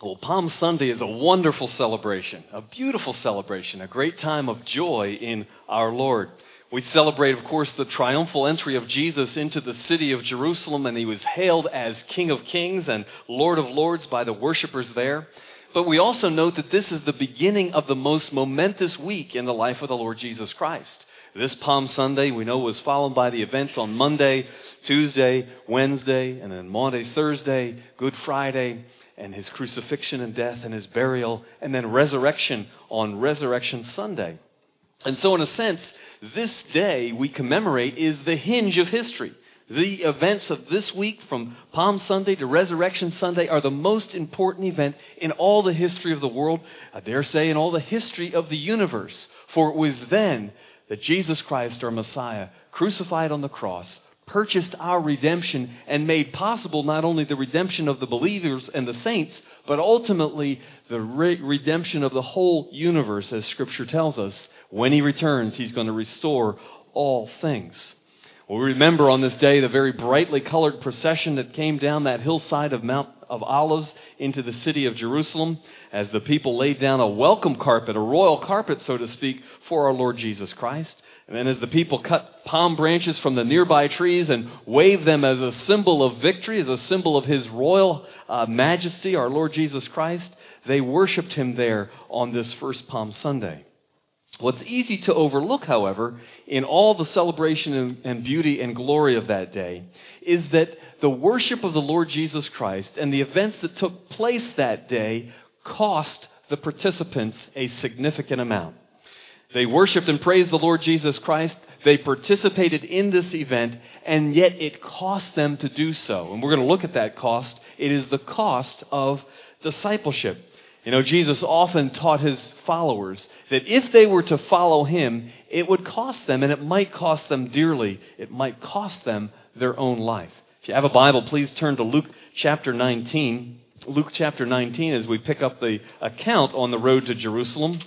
Well, Palm Sunday is a wonderful celebration, a beautiful celebration, a great time of joy in our Lord. We celebrate, of course, the triumphal entry of Jesus into the city of Jerusalem, and he was hailed as King of Kings and Lord of Lords by the worshipers there. But we also note that this is the beginning of the most momentous week in the life of the Lord Jesus Christ. This Palm Sunday, we know, was followed by the events on Monday, Tuesday, Wednesday, and then Maundy Thursday, Good Friday, and his crucifixion and death and his burial, and then resurrection on Resurrection Sunday. And so in a sense, this day we commemorate is the hinge of history. The events of this week from Palm Sunday to Resurrection Sunday are the most important event in all the history of the world, I dare say in all the history of the universe. For it was then that Jesus Christ, our Messiah, crucified on the cross, purchased our redemption and made possible not only the redemption of the believers and the saints, but ultimately the redemption of the whole universe, as Scripture tells us. When he returns, he's going to restore all things. Well, we remember on this day the very brightly colored procession that came down that hillside of Mount of Olives into the city of Jerusalem as the people laid down a welcome carpet, a royal carpet, so to speak, for our Lord Jesus Christ. And then as the people cut palm branches from the nearby trees and waved them as a symbol of victory, as a symbol of his royal majesty, our Lord Jesus Christ, they worshiped him there on this first Palm Sunday. What's easy to overlook, however, in all the celebration and beauty and glory of that day, is that the worship of the Lord Jesus Christ and the events that took place that day cost the participants a significant amount. They worshiped and praised the Lord Jesus Christ. They participated in this event, and yet it cost them to do so. And we're going to look at that cost. It is the cost of discipleship. You know, Jesus often taught his followers that if they were to follow him, it would cost them, and it might cost them dearly. It might cost them their own life. If you have a Bible, please turn to Luke chapter 19. Luke chapter 19 as we pick up the account on the road to Jerusalem.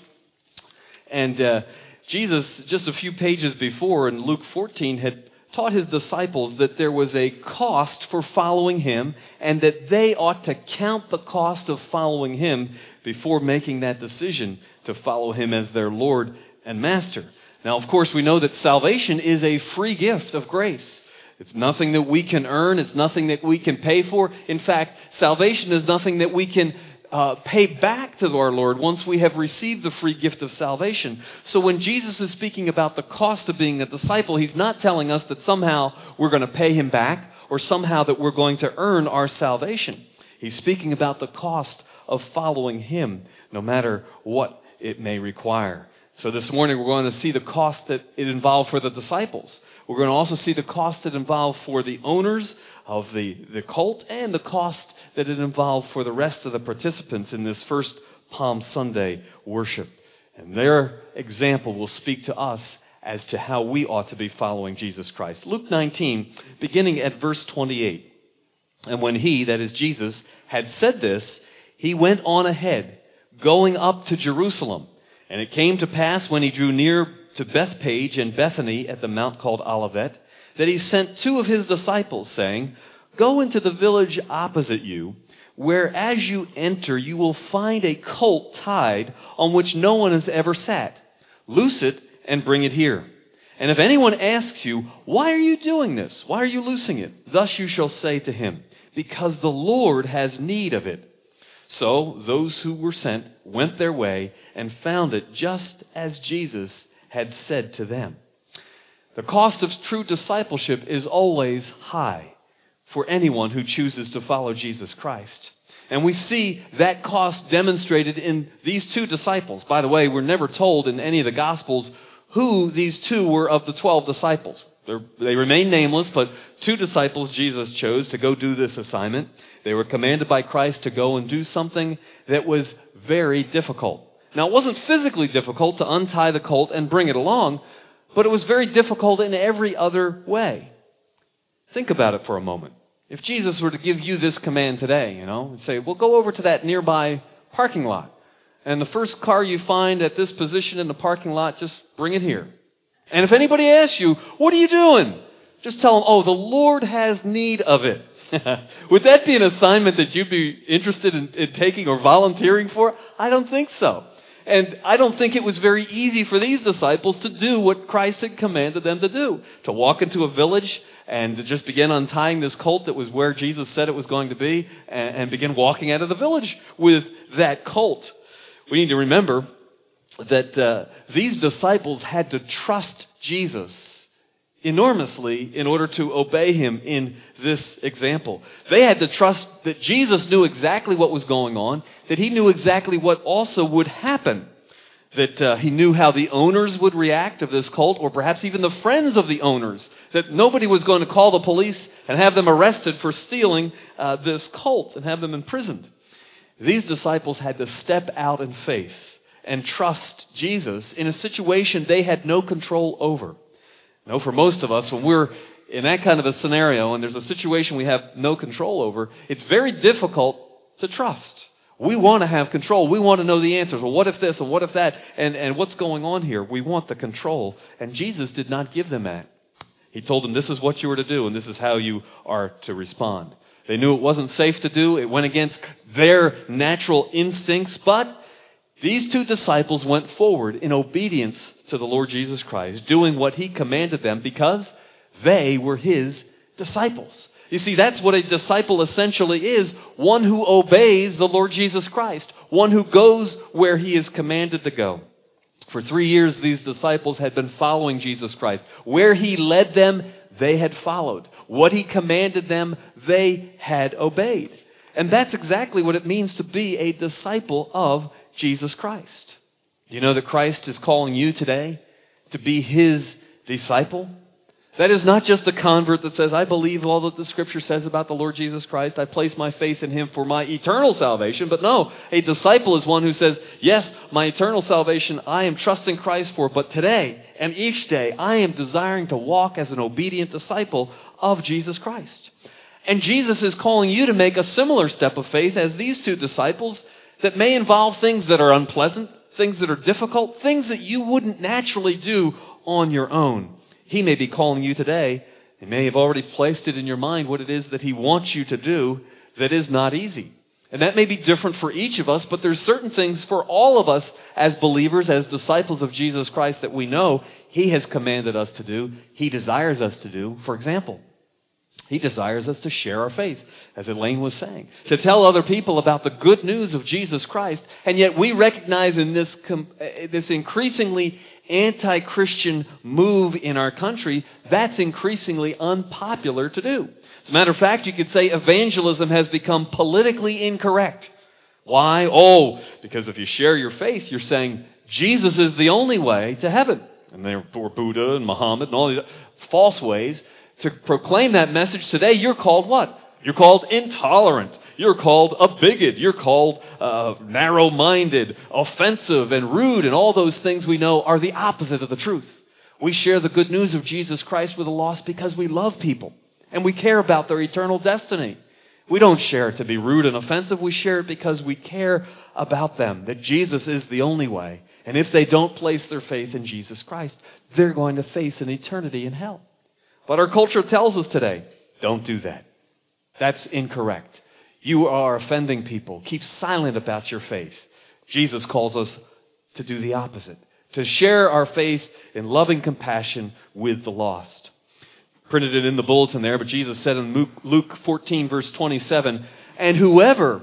And Jesus, just a few pages before in Luke 14, had taught his disciples that there was a cost for following him and that they ought to count the cost of following him before making that decision to follow him as their Lord and Master. Now, of course, we know that salvation is a free gift of grace. It's nothing that we can earn. It's nothing that we can pay for. In fact, salvation is nothing that we can pay back to our Lord once we have received the free gift of salvation. So when Jesus is speaking about the cost of being a disciple, he's not telling us that somehow we're going to pay him back or somehow that we're going to earn our salvation. He's speaking about the cost of following him, no matter what it may require. So this morning we're going to see the cost that it involved for the disciples. We're going to also see the cost that involved for the owners of the cult and the cost that it involved for the rest of the participants in this first Palm Sunday worship. And their example will speak to us as to how we ought to be following Jesus Christ. Luke 19, beginning at verse 28. And when he, that is Jesus, had said this, he went on ahead, going up to Jerusalem. And it came to pass when he drew near to Bethpage and Bethany at the mount called Olivet, that he sent two of his disciples, saying, Go into the village opposite you, where as you enter you will find a colt tied on which no one has ever sat. Loose it and bring it here. And if anyone asks you, Why are you doing this? Why are you loosing it? Thus you shall say to him, Because the Lord has need of it. So those who were sent went their way and found it just as Jesus had said to them. The cost of true discipleship is always high for anyone who chooses to follow Jesus Christ. And we see that cost demonstrated in these two disciples. By the way, we're never told in any of the Gospels who these two were of the 12 disciples. They remain nameless, but two disciples Jesus chose to go do this assignment. They were commanded by Christ to go and do something that was very difficult. Now, it wasn't physically difficult to untie the colt and bring it along, but it was very difficult in every other way. Think about it for a moment. If Jesus were to give you this command today, and say, well, go over to that nearby parking lot, and the first car you find at this position in the parking lot, just bring it here. And if anybody asks you, what are you doing? Just tell them, the Lord has need of it. Would that be an assignment that you'd be interested in taking or volunteering for? I don't think so. And I don't think it was very easy for these disciples to do what Christ had commanded them to do. To walk into a village and to just begin untying this colt that was where Jesus said it was going to be and begin walking out of the village with that colt. We need to remember that these disciples had to trust Jesus enormously in order to obey him in this example. They had to trust that Jesus knew exactly what was going on, that he knew exactly what also would happen, that he knew how the owners would react of this colt, or perhaps even the friends of the owners, that nobody was going to call the police and have them arrested for stealing this colt and have them imprisoned. These disciples had to step out in faith and trust Jesus in a situation they had no control over. No, for most of us, when we're in that kind of a scenario and there's a situation we have no control over, it's very difficult to trust. We want to have control. We want to know the answers. Well, what if this and what if that? And what's going on here? We want the control. And Jesus did not give them that. He told them, this is what you are to do and this is how you are to respond. They knew it wasn't safe to do. It went against their natural instincts. But these two disciples went forward in obedience to the Lord Jesus Christ, doing what he commanded them because they were his disciples. You see, that's what a disciple essentially is, one who obeys the Lord Jesus Christ, one who goes where he is commanded to go. For 3 years, these disciples had been following Jesus Christ. Where he led them, they had followed. What he commanded them, they had obeyed. And that's exactly what it means to be a disciple of Jesus Christ. Do you know that Christ is calling you today to be his disciple? That is not just a convert that says, I believe all that the Scripture says about the Lord Jesus Christ. I place my faith in him for my eternal salvation. But no, a disciple is one who says, yes, my eternal salvation I am trusting Christ for. But today and each day I am desiring to walk as an obedient disciple of Jesus Christ. And Jesus is calling you to make a similar step of faith as these two disciples that may involve things that are unpleasant, things that are difficult, things that you wouldn't naturally do on your own. He may be calling you today. He may have already placed it in your mind what it is that he wants you to do that is not easy. And that may be different for each of us, but there's certain things for all of us as believers, as disciples of Jesus Christ that we know he has commanded us to do, he desires us to do. For example, he desires us to share our faith, as Elaine was saying, to tell other people about the good news of Jesus Christ. And yet we recognize in this increasingly anti-Christian move in our country, that's increasingly unpopular to do. As a matter of fact, you could say evangelism has become politically incorrect. Why? Oh, because if you share your faith, you're saying Jesus is the only way to heaven. And therefore Buddha and Muhammad and all these false ways. To proclaim that message today, you're called what? You're called intolerant. You're called a bigot. You're called narrow-minded, offensive, and rude, and all those things we know are the opposite of the truth. We share the good news of Jesus Christ with the lost because we love people, and we care about their eternal destiny. We don't share it to be rude and offensive. We share it because we care about them, that Jesus is the only way. And if they don't place their faith in Jesus Christ, they're going to face an eternity in hell. But our culture tells us today, don't do that. That's incorrect. You are offending people. Keep silent about your faith. Jesus calls us to do the opposite, to share our faith in loving compassion with the lost. Printed it in the bulletin there, but Jesus said in Luke 14, verse 27, and whoever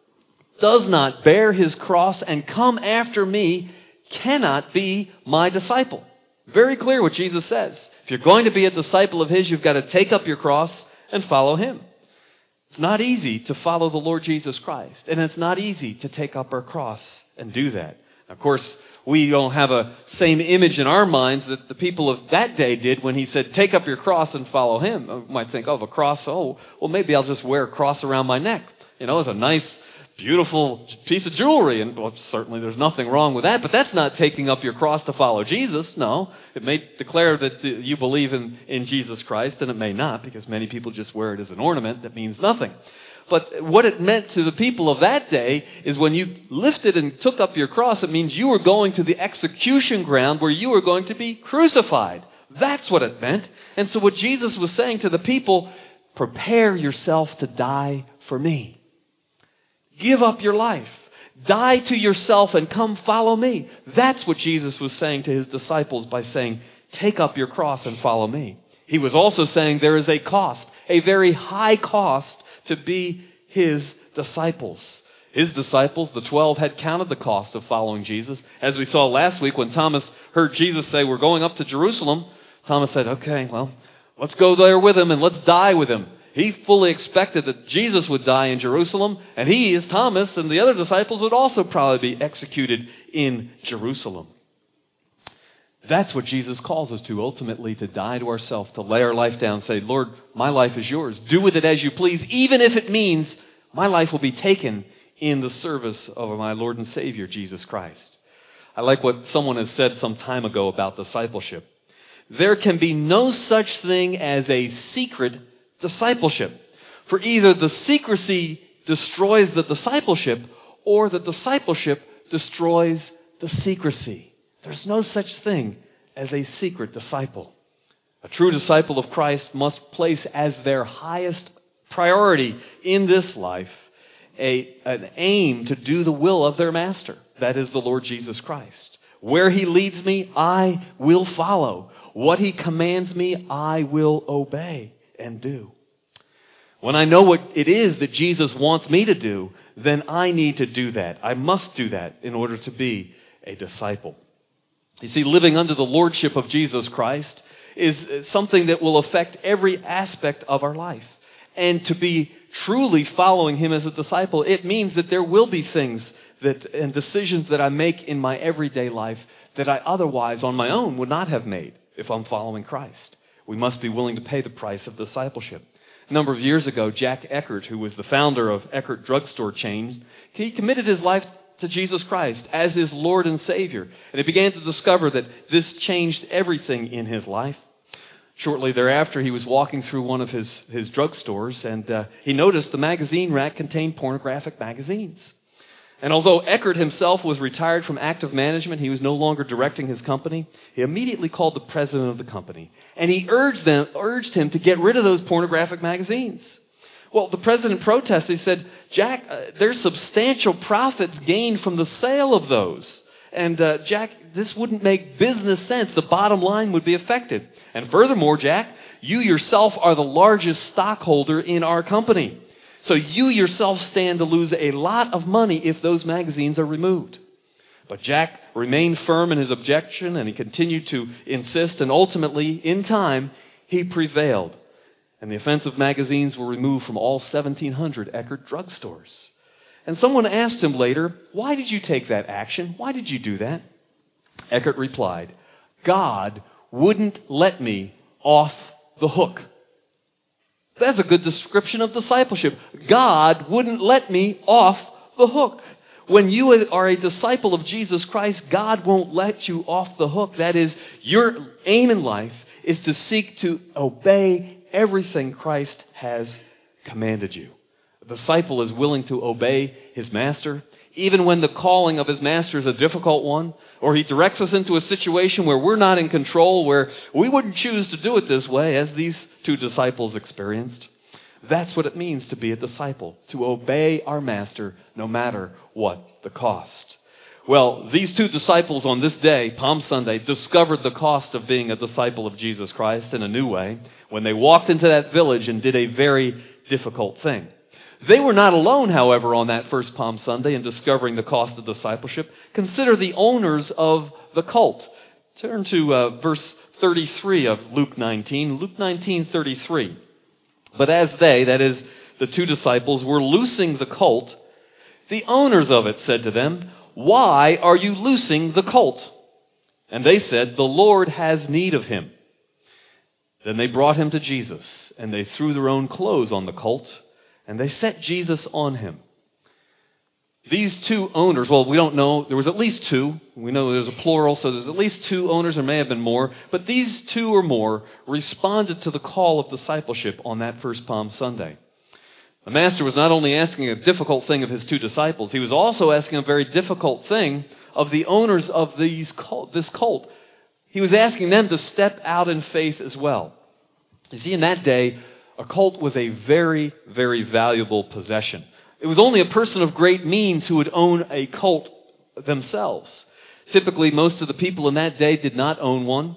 does not bear his cross and come after me cannot be my disciple. Very clear what Jesus says. If you're going to be a disciple of his, you've got to take up your cross and follow him. It's not easy to follow the Lord Jesus Christ, and it's not easy to take up our cross and do that. Of course, we don't have a same image in our minds that the people of that day did when he said, take up your cross and follow him. We might think, oh, a cross, oh, well, maybe I'll just wear a cross around my neck. You know, it's a nice, beautiful piece of jewelry, and well, certainly there's nothing wrong with that, but that's not taking up your cross to follow Jesus. No, it may declare that you believe in Jesus Christ, and it may not, because many people just wear it as an ornament that means nothing. But what it meant to the people of that day is when you lifted and took up your cross, it means you were going to the execution ground where you were going to be crucified. That's what it meant. And so what Jesus was saying to the people, prepare yourself to die for me. Give up your life. Die to yourself and come follow me. That's what Jesus was saying to his disciples by saying, take up your cross and follow me. He was also saying there is a cost, a very high cost to be his disciples. His disciples, the 12, had counted the cost of following Jesus. As we saw last week when Thomas heard Jesus say, we're going up to Jerusalem, Thomas said, okay, well, let's go there with him and let's die with him. He fully expected that Jesus would die in Jerusalem, and he, as Thomas and the other disciples, would also probably be executed in Jerusalem. That's what Jesus calls us to, ultimately, to die to ourselves, to lay our life down, say, Lord, my life is yours. Do with it as you please, even if it means my life will be taken in the service of my Lord and Savior, Jesus Christ. I like what someone has said some time ago about discipleship. There can be no such thing as a secret discipleship. For either the secrecy destroys the discipleship, or the discipleship destroys the secrecy. There's no such thing as a secret disciple. A true disciple of Christ must place as their highest priority in this life an aim to do the will of their master. That is the Lord Jesus Christ. Where he leads me, I will follow. What he commands me, I will obey and do. When I know what it is that Jesus wants me to do, then I need to do that. I must do that in order to be a disciple. You see, living under the lordship of Jesus Christ is something that will affect every aspect of our life. And to be truly following him as a disciple, it means that there will be things and decisions that I make in my everyday life that I otherwise on my own would not have made if I'm following Christ. We must be willing to pay the price of discipleship. A number of years ago, Jack Eckert, who was the founder of Eckert Drugstore Chain, he committed his life to Jesus Christ as his Lord and Savior. And he began to discover that this changed everything in his life. Shortly thereafter, he was walking through one of his drugstores, and he noticed the magazine rack contained pornographic magazines. And although Eckert himself was retired from active management, he was no longer directing his company, he immediately called the president of the company. And he urged him to get rid of those pornographic magazines. Well, the president protested. He said, Jack, there's substantial profits gained from the sale of those. And Jack, this wouldn't make business sense. The bottom line would be affected. And furthermore, Jack, you yourself are the largest stockholder in our company. So you yourself stand to lose a lot of money if those magazines are removed. But Jack remained firm in his objection, and he continued to insist, and ultimately, in time, he prevailed. And the offensive magazines were removed from all 1,700 Eckert drugstores. And someone asked him later, why did you take that action? Why did you do that? Eckert replied, God wouldn't let me off the hook. That's a good description of discipleship. God wouldn't let me off the hook. When you are a disciple of Jesus Christ, God won't let you off the hook. That is, your aim in life is to seek to obey everything Christ has commanded you. A disciple is willing to obey his master, even when the calling of his master is a difficult one, or he directs us into a situation where we're not in control, where we wouldn't choose to do it this way, as these two disciples experienced. That's what it means to be a disciple, to obey our master no matter what the cost. Well, these two disciples on this day, Palm Sunday, discovered the cost of being a disciple of Jesus Christ in a new way when they walked into that village and did a very difficult thing. They were not alone, however, on that first Palm Sunday in discovering the cost of discipleship. Consider the owners of the cult. Turn to verse 33 of Luke 19. Luke 19:33. But as they, that is, the two disciples, were loosing the colt, the owners of it said to them, why are you loosing the colt? And they said, the Lord has need of him. Then they brought him to Jesus, and they threw their own clothes on the colt, and they set Jesus on him. These two owners, well, we don't know. There was at least two. We know there's a plural, so there's at least two owners. There may have been more. But these two or more responded to the call of discipleship on that first Palm Sunday. The master was not only asking a difficult thing of his two disciples, he was also asking a very difficult thing of the owners of this cult. He was asking them to step out in faith as well. You see, in that day, a colt was a very, very valuable possession. It was only a person of great means who would own a colt themselves. Typically, most of the people in that day did not own one,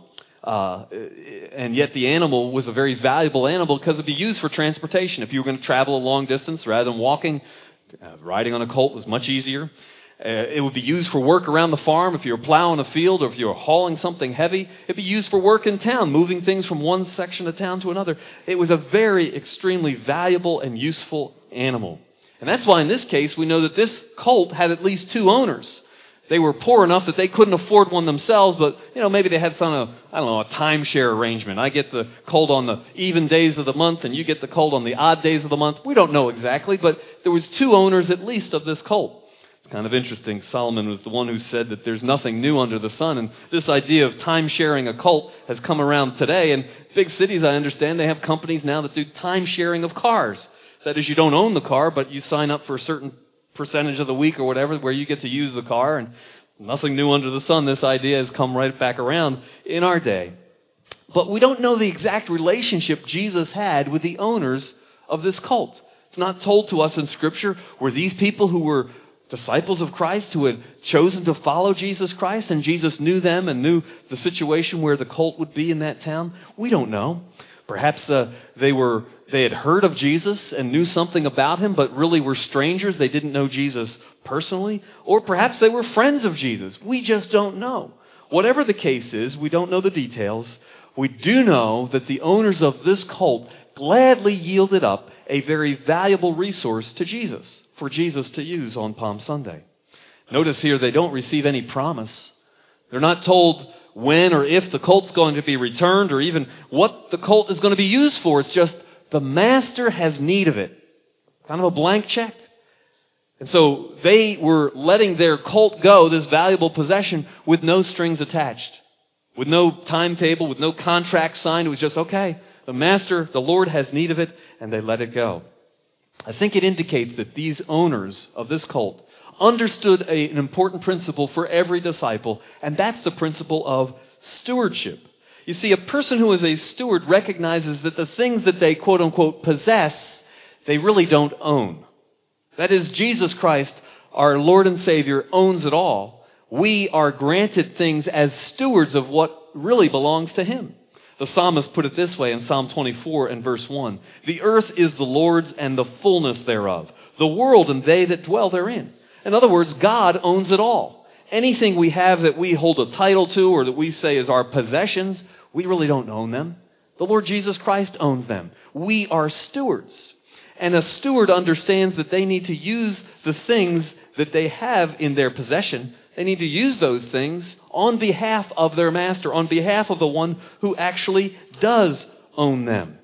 and yet the animal was a very valuable animal because it would be used for transportation. If you were going to travel a long distance rather than walking, riding on a colt was much easier. It would be used for work around the farm if you were plowing a field or if you were hauling something heavy. It would be used for work in town, moving things from one section of town to another. It was a very extremely valuable and useful animal. And that's why in this case we know that this colt had at least two owners. They were poor enough that they couldn't afford one themselves, but maybe they had a timeshare arrangement. I get the colt on the even days of the month and you get the colt on the odd days of the month. We don't know exactly, but there was two owners at least of this colt. It's kind of interesting. Solomon was the one who said that there's nothing new under the sun, and this idea of time-sharing a colt has come around today. In big cities, I understand, they have companies now that do time-sharing of cars. That is, you don't own the car, but you sign up for a certain percentage of the week or whatever where you get to use the car, and nothing new under the sun. This idea has come right back around in our day. But we don't know the exact relationship Jesus had with the owners of this colt. It's not told to us in Scripture. Were these people who were disciples of Christ who had chosen to follow Jesus Christ, and Jesus knew them and knew the situation where the colt would be in that town? We don't know. Perhaps they had heard of Jesus and knew something about him, but really were strangers. They didn't know Jesus personally. Or perhaps they were friends of Jesus. We just don't know. Whatever the case is, we don't know the details. We do know that the owners of this colt gladly yielded up a very valuable resource to Jesus, for Jesus to use on Palm Sunday. Notice here they don't receive any promise. They're not told when or if the colt's going to be returned or even what the colt is going to be used for. It's just the master has need of it. Kind of a blank check. And so they were letting their colt go, this valuable possession, with no strings attached, with no timetable, with no contract signed. It was just, okay, the master, the Lord has need of it, and they let it go. I think it indicates that these owners of this colt understood an important principle for every disciple, and that's the principle of stewardship. You see, a person who is a steward recognizes that the things that they quote-unquote possess, they really don't own. That is, Jesus Christ, our Lord and Savior, owns it all. We are granted things as stewards of what really belongs to Him. The psalmist put it this way in Psalm 24 and verse 1. The earth is the Lord's and the fullness thereof, the world and they that dwell therein. In other words, God owns it all. Anything we have that we hold a title to or that we say is our possessions, we really don't own them. The Lord Jesus Christ owns them. We are stewards. And a steward understands that they need to use the things that they have in their possession. They need to use those things on behalf of their master, on behalf of the one who actually does own them.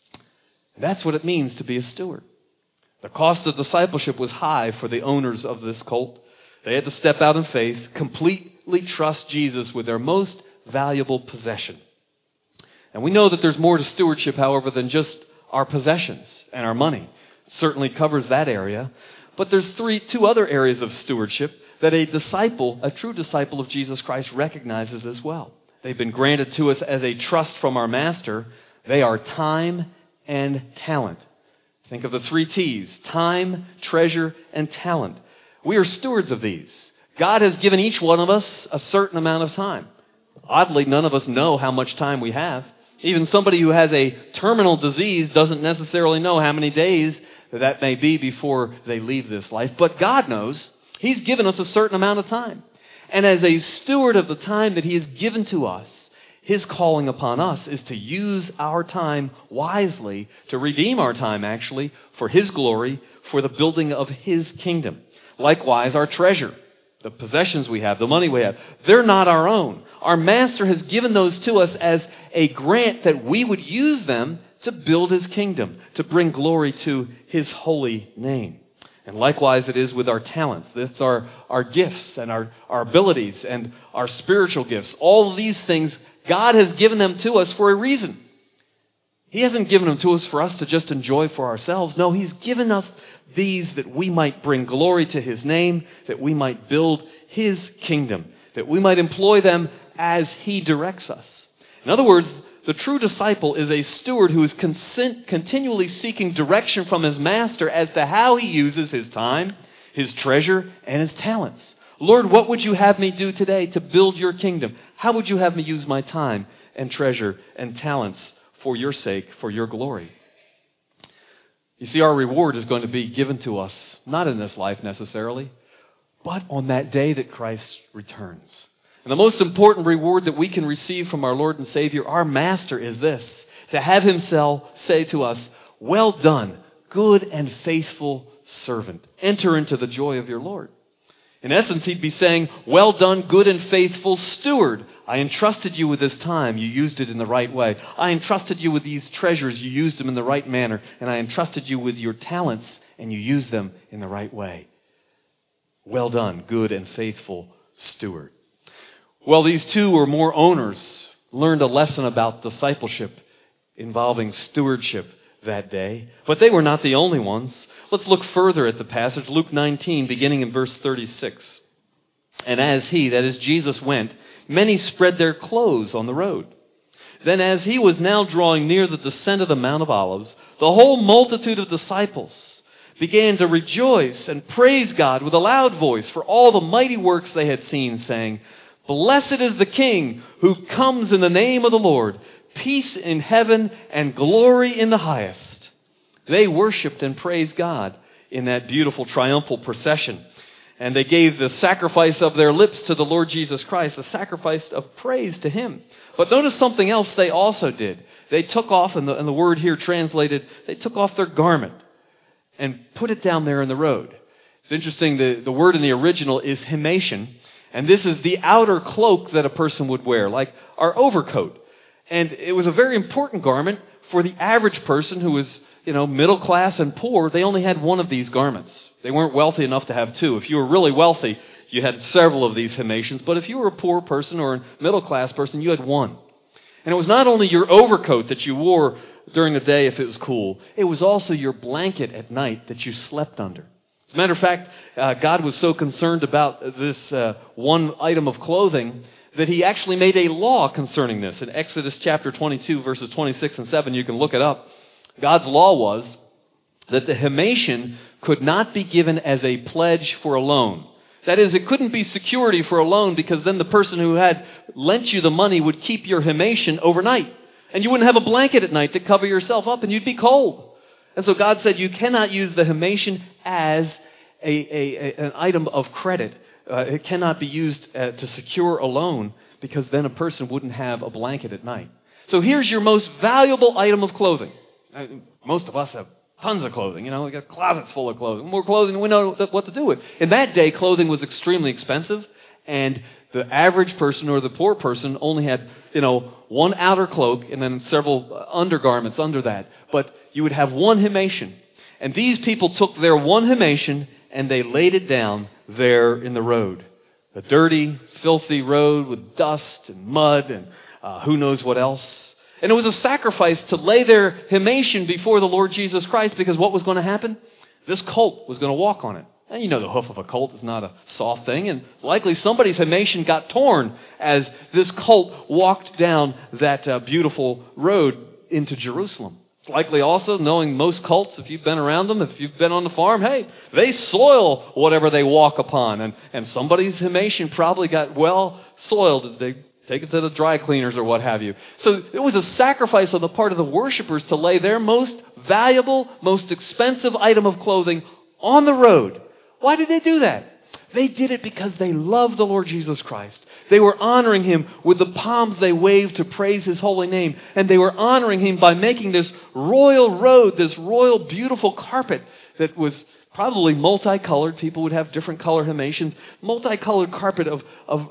That's what it means to be a steward. The cost of discipleship was high for the owners of this colt. They had to step out in faith, completely trust Jesus with their most valuable possession. And we know that there's more to stewardship, however, than just our possessions and our money. It certainly covers that area. But there's two other areas of stewardship that a true disciple of Jesus Christ recognizes as well. They've been granted to us as a trust from our master. They are time and talent. Think of the 3 T's: time, treasure, and talent. We are stewards of these. God has given each one of us a certain amount of time. Oddly, none of us know how much time we have. Even somebody who has a terminal disease doesn't necessarily know how many days that may be before they leave this life. But God knows. He's given us a certain amount of time. And as a steward of the time that He has given to us, His calling upon us is to use our time wisely, to redeem our time, actually, for His glory, for the building of His kingdom. Likewise, our treasure, the possessions we have, the money we have, they're not our own. Our Master has given those to us as a grant that we would use them to build His kingdom, to bring glory to His holy name. And likewise it is with our talents. That's our gifts and our abilities and our spiritual gifts. All of these things, God has given them to us for a reason. He hasn't given them to us for us to just enjoy for ourselves. No, He's given us these that we might bring glory to His name, that we might build His kingdom, that we might employ them as He directs us. In other words, The true disciple is a steward who is continually seeking direction from his master as to how he uses his time, his treasure, and his talents. Lord, what would you have me do today to build your kingdom? How would you have me use my time and treasure and talents for your sake, for your glory? You see, our reward is going to be given to us, not in this life necessarily, but on that day that Christ returns. And the most important reward that we can receive from our Lord and Savior, our Master, is this: to have Himself say to us, "Well done, good and faithful servant. Enter into the joy of your Lord." In essence, He'd be saying, "Well done, good and faithful steward. I entrusted you with this time. You used it in the right way. I entrusted you with these treasures. You used them in the right manner. And I entrusted you with your talents, and you used them in the right way. Well done, good and faithful steward." Well, these two or more owners learned a lesson about discipleship involving stewardship that day. But they were not the only ones. Let's look further at the passage, Luke 19, beginning in verse 36. "And as he," that is Jesus, "went, many spread their clothes on the road. Then as he was now drawing near the descent of the Mount of Olives, the whole multitude of disciples began to rejoice and praise God with a loud voice for all the mighty works they had seen, saying, 'Blessed is the King who comes in the name of the Lord. Peace in heaven and glory in the highest.'" They worshiped and praised God in that beautiful triumphal procession. And they gave the sacrifice of their lips to the Lord Jesus Christ, a sacrifice of praise to Him. But notice something else they also did. They took off, and the word here translated, they took off their garment and put it down there in the road. It's interesting, the word in the original is himation, and this is the outer cloak that a person would wear, like our overcoat. And it was a very important garment for the average person who was, middle class and poor. They only had one of these garments. They weren't wealthy enough to have two. If you were really wealthy, you had several of these himations. But if you were a poor person or a middle class person, you had one. And it was not only your overcoat that you wore during the day if it was cool. It was also your blanket at night that you slept under. As a matter of fact, God was so concerned about this one item of clothing that He actually made a law concerning this. In Exodus chapter 22, verses 26 and 7, you can look it up. God's law was that the himation could not be given as a pledge for a loan. That is, it couldn't be security for a loan, because then the person who had lent you the money would keep your himation overnight. And you wouldn't have a blanket at night to cover yourself up, and you'd be cold. And so God said you cannot use the himation as an item of credit. It cannot be used to secure a loan, because then a person wouldn't have a blanket at night. So here's your most valuable item of clothing. Most of us have tons of clothing. We got closets full of clothing. More clothing than we know what to do with. In that day, clothing was extremely expensive, and the average person or the poor person only had, one outer cloak and then several undergarments under that. But you would have one himation. And these people took their one himation and they laid it down there in the road. A dirty, filthy road with dust and mud and who knows what else. And it was a sacrifice to lay their himation before the Lord Jesus Christ, because what was going to happen? This colt was going to walk on it. And the hoof of a colt is not a soft thing, and likely somebody's himation got torn as this colt walked down that beautiful road into Jerusalem. It's likely also, knowing most colts, if you've been around them, if you've been on the farm, hey, they soil whatever they walk upon. And somebody's himation probably got well soiled. They take it to the dry cleaners or what have you. So it was a sacrifice on the part of the worshipers to lay their most valuable, most expensive item of clothing on the road. Why did they do that? They did it because they loved the Lord Jesus Christ. They were honoring Him with the palms they waved to praise His holy name. And they were honoring Him by making this royal road, this royal beautiful carpet that was probably multicolored. People would have different color himations. Multicolored carpet of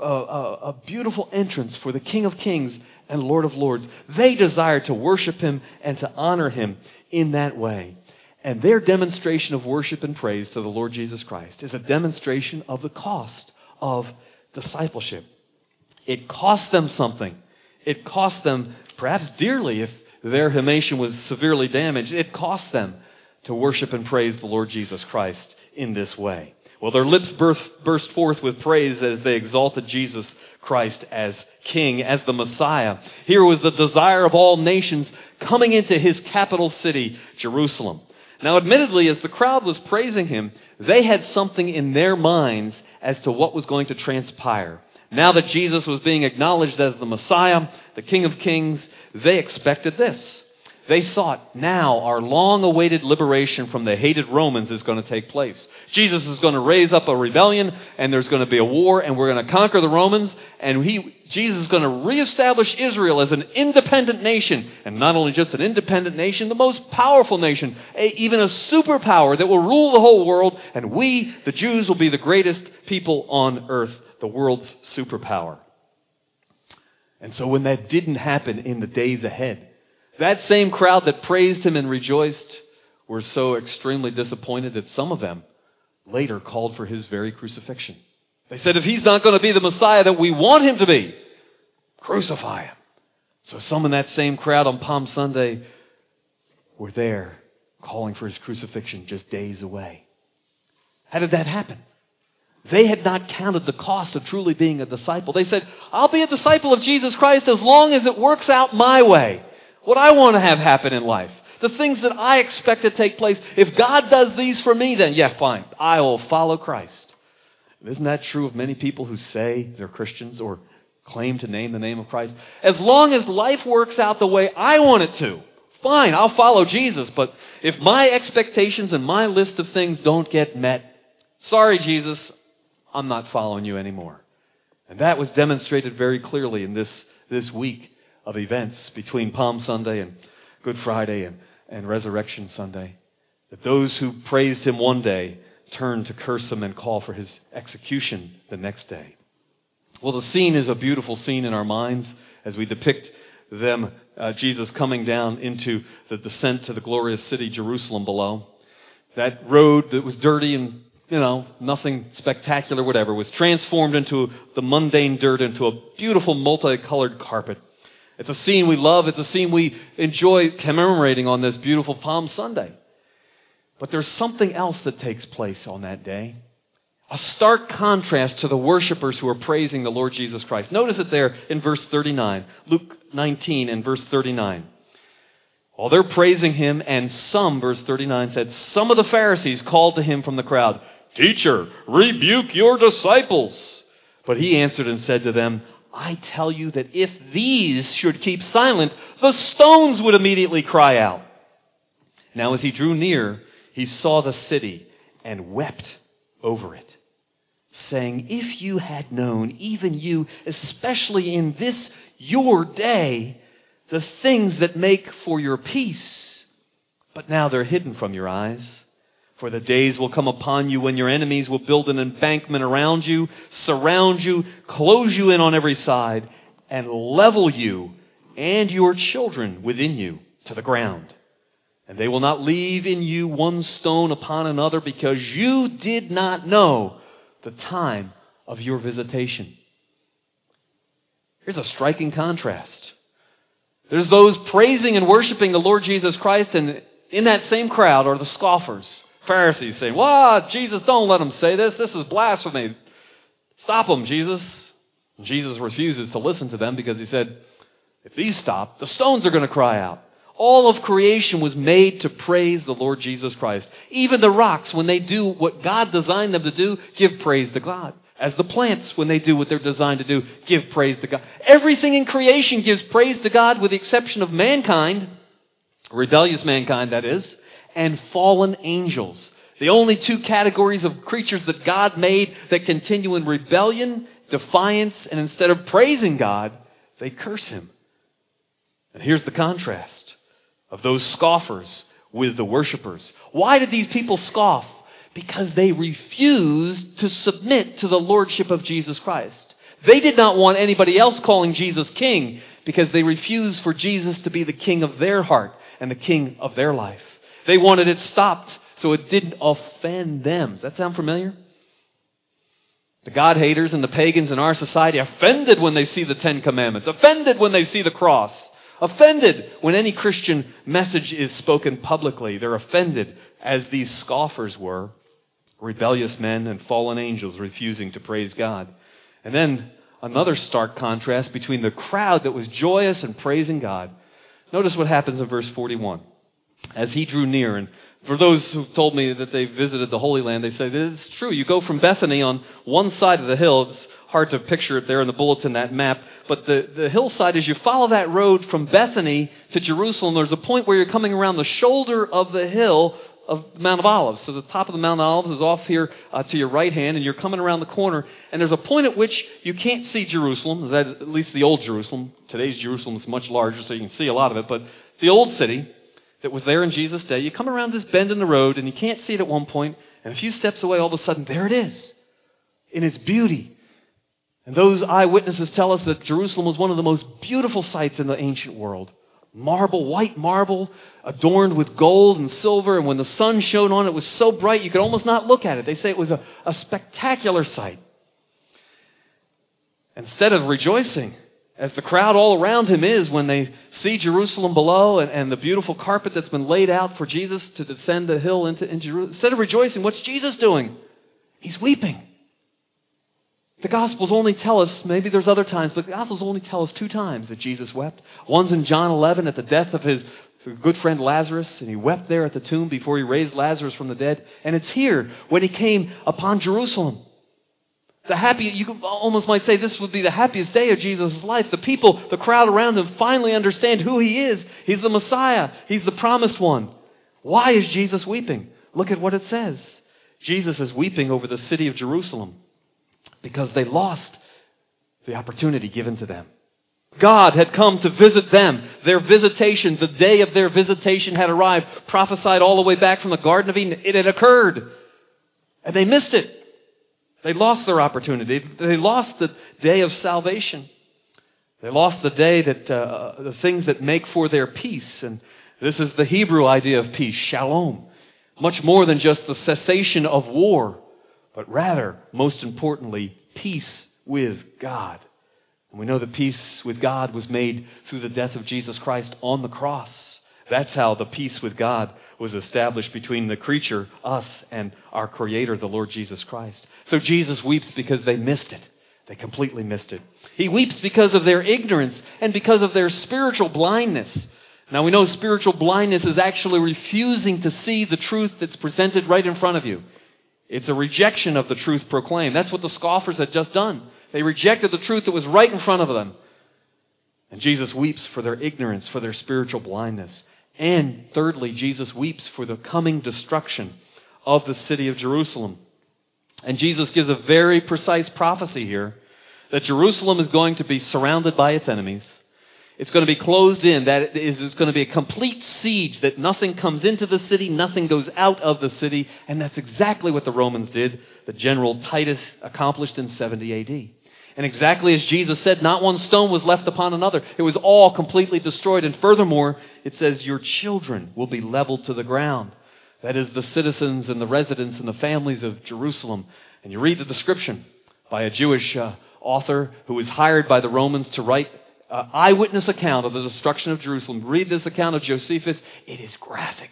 a beautiful entrance for the King of Kings and Lord of Lords. They desired to worship Him and to honor Him in that way. And their demonstration of worship and praise to the Lord Jesus Christ is a demonstration of the cost of discipleship. It cost them something. It cost them perhaps dearly if their himation was severely damaged. It cost them to worship and praise the Lord Jesus Christ in this way. Well, their lips burst forth with praise as they exalted Jesus Christ as King, as the Messiah. Here was the desire of all nations coming into his capital city, Jerusalem. Now, admittedly, as the crowd was praising him, they had something in their minds as to what was going to transpire. Now that Jesus was being acknowledged as the Messiah, the King of Kings, they expected this. They thought, now our long-awaited liberation from the hated Romans is going to take place. Jesus is going to raise up a rebellion, and there's going to be a war, and we're going to conquer the Romans, and Jesus is going to reestablish Israel as an independent nation, and not only just an independent nation, the most powerful nation, even a superpower that will rule the whole world, and we, the Jews, will be the greatest people on earth, the world's superpower. And so when that didn't happen in the days ahead, that same crowd that praised him and rejoiced were so extremely disappointed that some of them later called for his very crucifixion. They said, if he's not going to be the Messiah that we want him to be, crucify him. So some in that same crowd on Palm Sunday were there calling for his crucifixion just days away. How did that happen? They had not counted the cost of truly being a disciple. They said, I'll be a disciple of Jesus Christ as long as it works out my way. What I want to have happen in life. The things that I expect to take place. If God does these for me, then yeah, fine. I will follow Christ. Isn't that true of many people who say they're Christians or claim to name the name of Christ? As long as life works out the way I want it to, fine, I'll follow Jesus. But if my expectations and my list of things don't get met, sorry, Jesus, I'm not following you anymore. And that was demonstrated very clearly in this week of events between Palm Sunday and Good Friday and Resurrection Sunday. That those who praised him one day turned to curse him and call for his execution the next day. Well, the scene is a beautiful scene in our minds as we depict Jesus coming down into the descent to the glorious city, Jerusalem below. That road that was dirty and nothing spectacular, whatever, was transformed into the mundane dirt, into a beautiful multicolored carpet. It's a scene we love. It's a scene we enjoy commemorating on this beautiful Palm Sunday. But there's something else that takes place on that day. A stark contrast to the worshipers who are praising the Lord Jesus Christ. Notice it there in verse 39. Luke 19 and verse 39. While they're praising him, and some, verse 39 said, some of the Pharisees called to him from the crowd, Teacher, rebuke your disciples. But he answered and said to them, I tell you that if these should keep silent, the stones would immediately cry out. Now as he drew near, he saw the city and wept over it, saying, if you had known, even you, especially in this your day, the things that make for your peace, but now they're hidden from your eyes. For the days will come upon you when your enemies will build an embankment around you, surround you, close you in on every side, and level you and your children within you to the ground. And they will not leave in you one stone upon another, because you did not know the time of your visitation. Here's a striking contrast. There's those praising and worshiping the Lord Jesus Christ, and in that same crowd are the scoffers, Pharisees, saying, "What? Jesus, don't let them say this. This is blasphemy. Stop them, Jesus." And Jesus refuses to listen to them because he said, if these stop, the stones are going to cry out. All of creation was made to praise the Lord Jesus Christ. Even the rocks, when they do what God designed them to do, give praise to God. As the plants, when they do what they're designed to do, give praise to God. Everything in creation gives praise to God with the exception of mankind, rebellious mankind that is, and fallen angels. The only two categories of creatures that God made that continue in rebellion, defiance, and instead of praising God, they curse Him. And here's the contrast of those scoffers with the worshipers. Why did these people scoff? Because they refused to submit to the lordship of Jesus Christ. They did not want anybody else calling Jesus king because they refused for Jesus to be the king of their heart and the king of their life. They wanted it stopped so it didn't offend them. Does that sound familiar? The God-haters and the pagans in our society are offended when they see the Ten Commandments, offended when they see the cross, offended when any Christian message is spoken publicly. They're offended, as these scoffers were, rebellious men and fallen angels refusing to praise God. And then another stark contrast between the crowd that was joyous and praising God. Notice what happens in verse 41. As he drew near, and for those who told me that they visited the Holy Land, they say, it's true, you go from Bethany on one side of the hill. It's hard to picture it there in the bulletin, that map. But the hillside, as you follow that road from Bethany to Jerusalem, there's a point where you're coming around the shoulder of the hill of the Mount of Olives. So the top of the Mount of Olives is off here to your right hand, and you're coming around the corner. And there's a point at which you can't see Jerusalem, at least the old Jerusalem. Today's Jerusalem is much larger, so you can see a lot of it. But the old city that was there in Jesus' day, you come around this bend in the road, and you can't see it at one point, and a few steps away, all of a sudden, there it is, in its beauty. And those eyewitnesses tell us that Jerusalem was one of the most beautiful sights in the ancient world. Marble, white marble, adorned with gold and silver, and when the sun shone on it, it was so bright you could almost not look at it. They say it was a spectacular sight. Instead of rejoicing, as the crowd all around him is when they see Jerusalem below and the beautiful carpet that's been laid out for Jesus to descend the hill into Jerusalem, instead of rejoicing, what's Jesus doing? He's weeping. The Gospels only tell us, maybe there's other times, but the Gospels only tell us 2 times that Jesus wept. One's in John 11 at the death of his good friend Lazarus, and he wept there at the tomb before he raised Lazarus from the dead. And it's here when he came upon Jerusalem. You almost might say this would be the happiest day of Jesus' life. The people, the crowd around him finally understand who he is. He's the Messiah. He's the promised one. Why is Jesus weeping? Look at what it says. Jesus is weeping over the city of Jerusalem because they lost the opportunity given to them. God had come to visit them. Their visitation, the day of their visitation had arrived, prophesied all the way back from the Garden of Eden. It had occurred. And they missed it. They lost their opportunity. They lost the day of salvation. They lost the day that the things that make for their peace. And this is the Hebrew idea of peace, shalom. Much more than just the cessation of war, but rather, most importantly, peace with God. And we know that peace with God was made through the death of Jesus Christ on the cross. That's how the peace with God was established between the creature, us, and our Creator, the Lord Jesus Christ. So Jesus weeps because they missed it. They completely missed it. He weeps because of their ignorance and because of their spiritual blindness. Now we know spiritual blindness is actually refusing to see the truth that's presented right in front of you. It's a rejection of the truth proclaimed. That's what the scoffers had just done. They rejected the truth that was right in front of them. And Jesus weeps for their ignorance, for their spiritual blindness. And thirdly, Jesus weeps for the coming destruction of the city of Jerusalem. And Jesus gives a very precise prophecy here that Jerusalem is going to be surrounded by its enemies. It's going to be closed in. That is, it's going to be a complete siege, that nothing comes into the city, nothing goes out of the city. And that's exactly what the Romans did, that General Titus accomplished in 70 A.D. And exactly as Jesus said, not one stone was left upon another. It was all completely destroyed. And furthermore, it says, your children will be leveled to the ground. That is, the citizens and the residents and the families of Jerusalem. And you read the description by a Jewish author who was hired by the Romans to write an eyewitness account of the destruction of Jerusalem. Read this account of Josephus. It is graphic.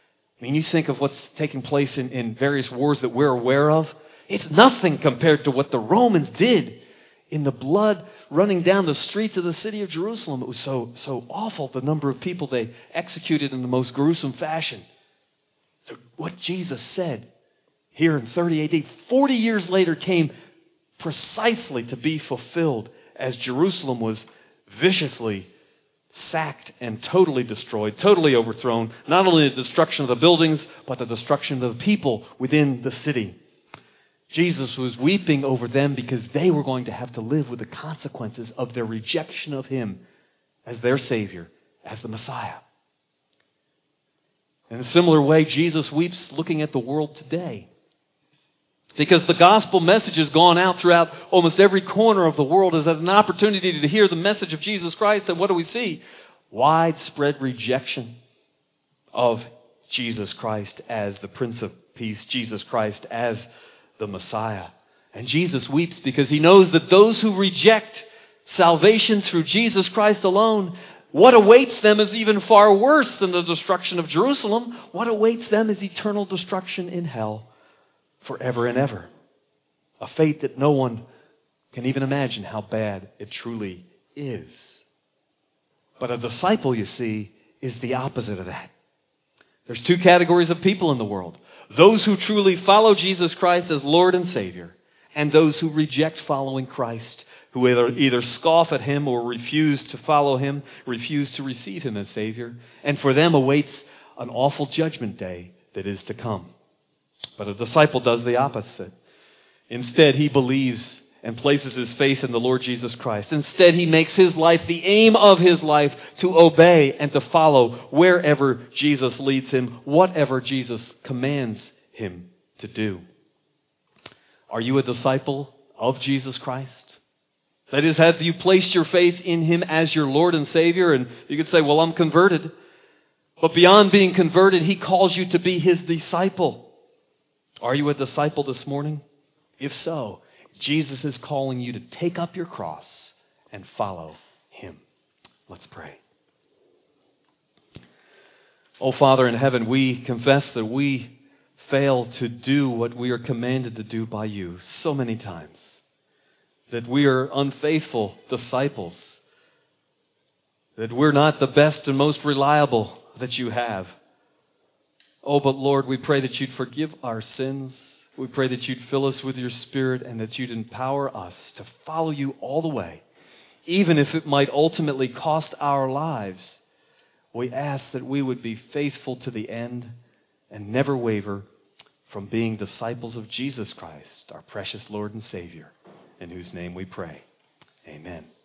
I mean, you think of what's taking place in various wars that we're aware of. It's nothing compared to what the Romans did in the blood running down the streets of the city of Jerusalem. It was so awful, the number of people they executed in the most gruesome fashion. So what Jesus said here in 30 AD, 40 years later, came precisely to be fulfilled as Jerusalem was viciously sacked and totally destroyed, totally overthrown. Not only the destruction of the buildings, but the destruction of the people within the city. Jesus was weeping over them because they were going to have to live with the consequences of their rejection of Him as their Savior, as the Messiah. In a similar way, Jesus weeps looking at the world today. Because the gospel message has gone out throughout almost every corner of the world as an opportunity to hear the message of Jesus Christ. And what do we see? Widespread rejection of Jesus Christ as the Prince of Peace, Jesus Christ as the Messiah. And Jesus weeps because He knows that those who reject salvation through Jesus Christ alone, what awaits them is even far worse than the destruction of Jerusalem. What awaits them is eternal destruction in hell forever and ever. A fate that no one can even imagine how bad it truly is. But a disciple, you see, is the opposite of that. There's two categories of people in the world. Those who truly follow Jesus Christ as Lord and Savior, and those who reject following Christ, who either scoff at Him or refuse to follow Him, refuse to receive Him as Savior. And for them awaits an awful judgment day that is to come. But a disciple does the opposite. Instead, he believes and places his faith in the Lord Jesus Christ. Instead, he makes his life the aim of his life to obey and to follow wherever Jesus leads him, whatever Jesus commands him to do. Are you a disciple of Jesus Christ? That is, have you placed your faith in Him as your Lord and Savior? And you could say, well, I'm converted. But beyond being converted, He calls you to be His disciple. Are you a disciple this morning? If so, Jesus is calling you to take up your cross and follow Him. Let's pray. Oh, Father in heaven, we confess that we fail to do what we are commanded to do by You so many times. That we are unfaithful disciples. That we're not the best and most reliable that You have. Oh, but Lord, we pray that You'd forgive our sins. We pray that You'd fill us with Your Spirit and that You'd empower us to follow You all the way, even if it might ultimately cost our lives. We ask that we would be faithful to the end and never waver from being disciples of Jesus Christ, our precious Lord and Savior, in whose name we pray. Amen.